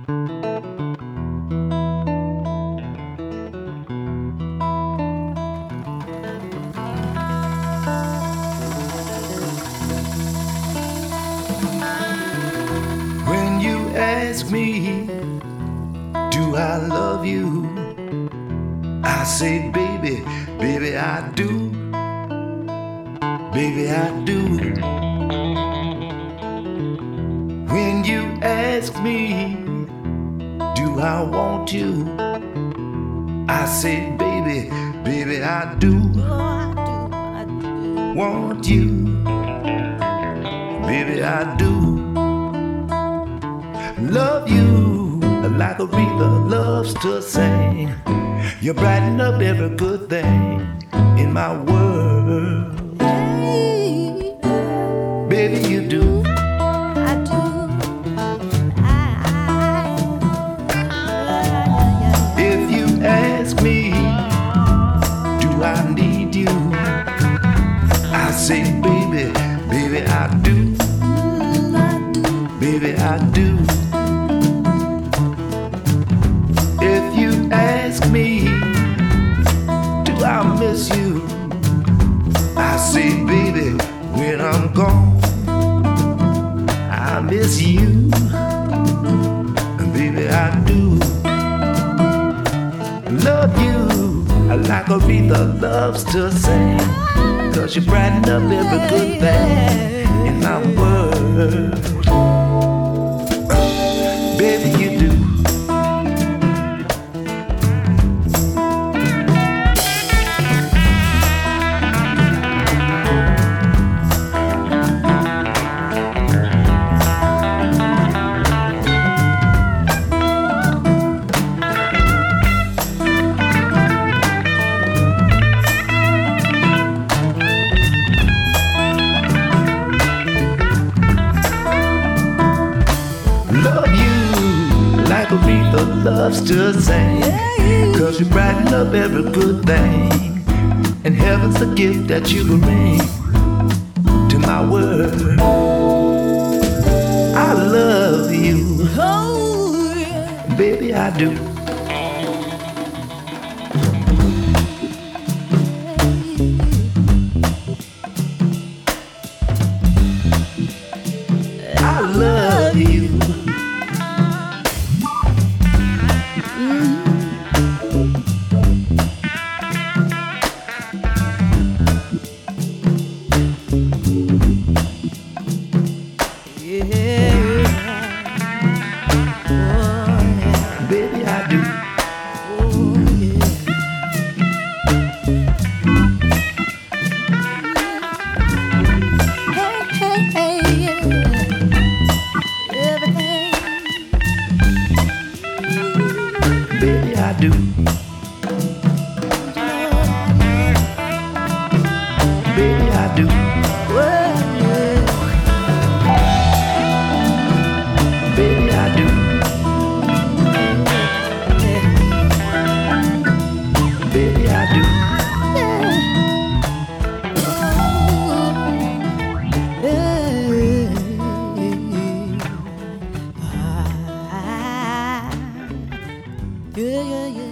When you ask me, do I love you? I say, baby, baby, I do. Baby, I do. When you ask me, do I want you? I say, baby, baby, I do. Want you. Baby, I do. Love you like Aretha loves to sing. You brighten up every good thing in my world. Baby, you do. I do. If you ask me, do I need you? I say, baby, baby, I do. Baby, I do. If you ask me, do I miss you? I say, baby, when I'm gone, I miss you. Baby, I do. Love you like Aretha loves to sing. 'Cause you brighten up every good thing in my world. Baby, you do. Love you like Aretha loves to sing. 'Cause you brighten up every good thing. And heaven's the gift that you bring to my world. I love you, baby, I do. I love you. Baby, I do. Baby, I do. Baby, I do. Baby, I do. Baby, I do. Yeah, yeah, yeah.